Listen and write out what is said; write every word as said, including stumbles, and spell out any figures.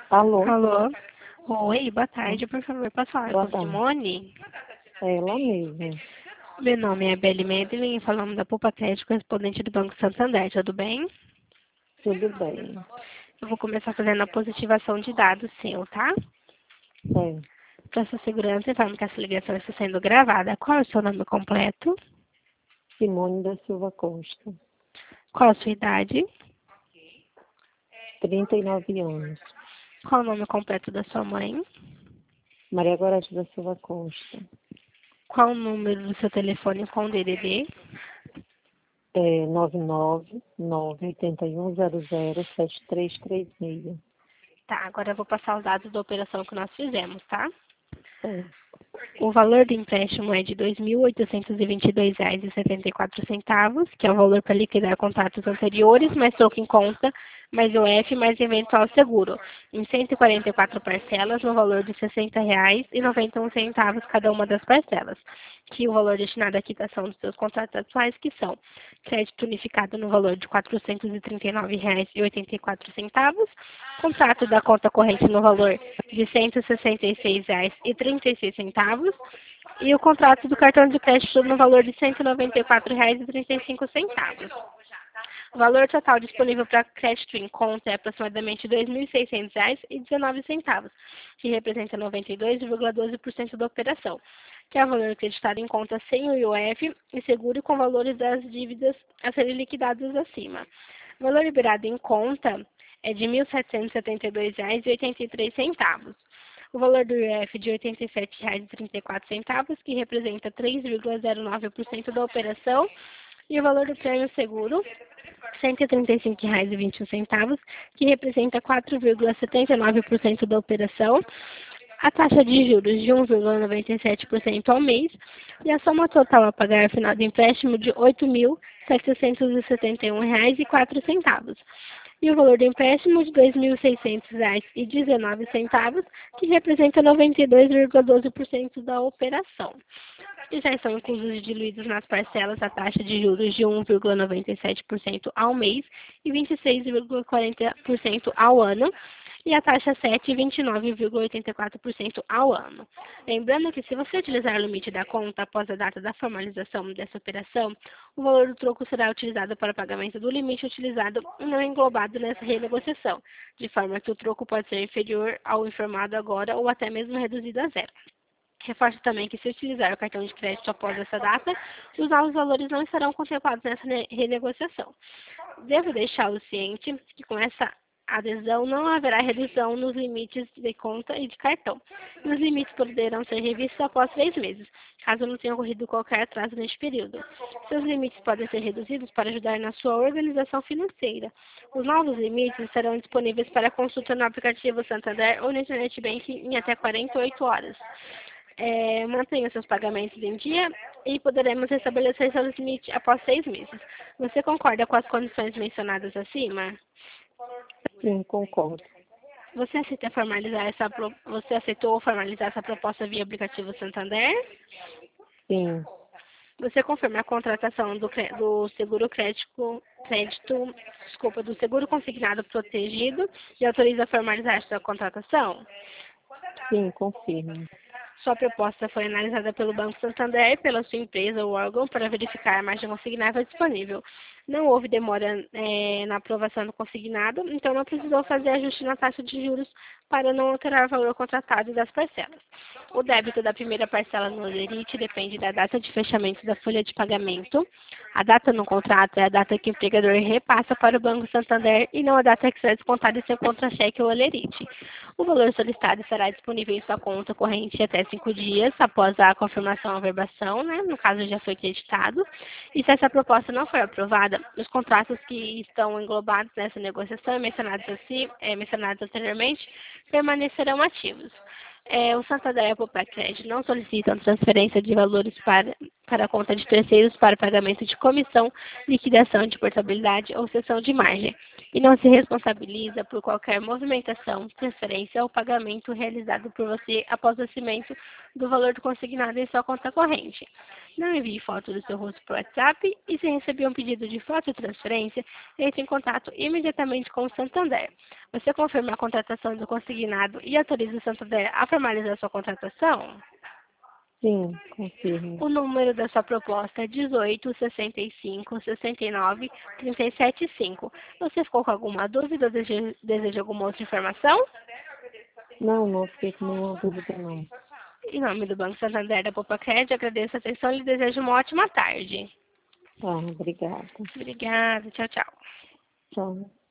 Alô? Alô? Oi, boa Hum, tarde, por favor, posso falar Boa com tarde. Simone? É ela mesma. Meu nome é Beli Medlin, falando da Poupa Crédito, correspondente do Banco Santander, tudo bem? Tudo bem. Eu vou começar fazendo a positivação de dados seu, tá? É. Para sua segurança, informo que essa ligação está sendo gravada. Qual é o seu nome completo? Simone da Silva Costa. Qual a sua idade? trinta e nove anos. Qual o nome completo da sua mãe? Maria Gorete da Silva Costa. Qual o número do seu telefone com D D D? É nove nove nove oito um zero zero sete três três seis. Tá, agora eu vou passar os dados da operação que nós fizemos, tá? É. O valor do empréstimo é de dois mil oitocentos e vinte e dois reais e setenta e quatro centavos, que é o valor para liquidar contratos anteriores, mais troco em conta, mais o F, mais eventual seguro, em cento e quarenta e quatro parcelas, no valor de sessenta reais e noventa e um centavos cada uma das parcelas, que o valor destinado à quitação dos seus contratos atuais, que são crédito unificado no valor de quatrocentos e trinta e nove reais e oitenta e quatro centavos, contrato da conta corrente no valor de cento e sessenta e seis reais e trinta e seis centavos e o contrato do cartão de crédito no valor de cento e noventa e quatro reais e trinta e cinco centavos. O valor total disponível para crédito em conta é aproximadamente dois mil e seiscentos reais e dezenove centavos, que representa noventa e dois vírgula doze por cento da operação, que é o valor acreditado em conta sem o I O F e seguro com valores das dívidas a serem liquidadas acima. O valor liberado em conta é de mil setecentos e setenta e dois reais e oitenta e três centavos. O valor do I O F de oitenta e sete reais e trinta e quatro centavos, que representa três vírgula zero nove por cento da operação, e o valor do prêmio seguro, cento e trinta e cinco reais e vinte e um centavos, que representa quatro vírgula setenta e nove por cento da operação, a taxa de juros de um vírgula noventa e sete por cento ao mês e a soma total a pagar ao final do empréstimo de oito mil setecentos e setenta e um reais e quatro centavos. E o valor do empréstimo de dois mil e seiscentos reais e dezenove centavos, que representa noventa e dois vírgula doze por cento da operação. E já estão inclusos e diluídos nas parcelas a taxa de juros de um vírgula noventa e sete por cento ao mês e vinte e seis vírgula quarenta por cento ao ano, e a taxa sete e vinte e nove vírgula oitenta e quatro por cento ao ano. Lembrando que se você utilizar o limite da conta após a data da formalização dessa operação, o valor do troco será utilizado para o pagamento do limite utilizado e não englobado nessa renegociação, de forma que o troco pode ser inferior ao informado agora ou até mesmo reduzido a zero. Reforço também que, se utilizar o cartão de crédito após essa data, os novos valores não estarão contemplados nessa renegociação. Devo deixá-lo ciente que, com essa adesão, não haverá redução nos limites de conta e de cartão. E os limites poderão ser revistos após três meses, caso não tenha ocorrido qualquer atraso neste período. Seus limites podem ser reduzidos para ajudar na sua organização financeira. Os novos limites estarão disponíveis para consulta no aplicativo Santander ou no Internet Banking em até quarenta e oito horas. É, mantenha seus pagamentos em dia e poderemos restabelecer seu limite após seis meses. Você concorda com as condições mencionadas acima? Sim, concordo. Você aceita formalizar essa pro- você aceitou formalizar essa proposta via aplicativo Santander? Sim, Você confirma a contratação do, cre- do seguro crédito, crédito, desculpa, do seguro consignado protegido e autoriza a formalizar essa contratação? sim, confirmo. Sua proposta foi analisada pelo Banco Santander e pela sua empresa ou órgão para verificar a margem consignável disponível. Não houve demora eh, na aprovação do consignado, então não precisou fazer ajuste na taxa de juros para não alterar o valor contratado das parcelas. O débito da primeira parcela no Olerite depende da data de fechamento da folha de pagamento. A data no contrato é a data que o empregador repassa para o Banco Santander e não a data que será descontada em seu contra-cheque ou Olerite. O valor solicitado estará disponível em sua conta corrente até cinco dias após a confirmação ou averbação, né? No caso, já foi creditado. E se essa proposta não for aprovada, os contratos que estão englobados nessa negociação, mencionados, assim, é, mencionados anteriormente, permanecerão ativos. É, o Santander e a Poupa Crédito não solicitam transferência de valores para para a conta de terceiros para pagamento de comissão, liquidação de portabilidade ou cessão de margem, e não se responsabiliza por qualquer movimentação, transferência ou pagamento realizado por você após o vencimento do valor do consignado em sua conta corrente. Não envie foto do seu rosto por WhatsApp e, se receber um pedido de foto e transferência, entre em contato imediatamente com o Santander. Você confirma a contratação do consignado e autoriza o Santander a formalizar sua contratação? Sim, confirmo. O número da sua proposta é dezoito, sessenta e cinco, sessenta e nove, trinta e sete, cinco. Você ficou com alguma dúvida ou deseja, deseja alguma outra informação? Não, não fiquei com nenhuma dúvida, não. Em nome do Banco Santander da Popacred, agradeço a atenção e lhe desejo uma ótima tarde. Tá, obrigada. Obrigada. Tchau, tchau. Tchau.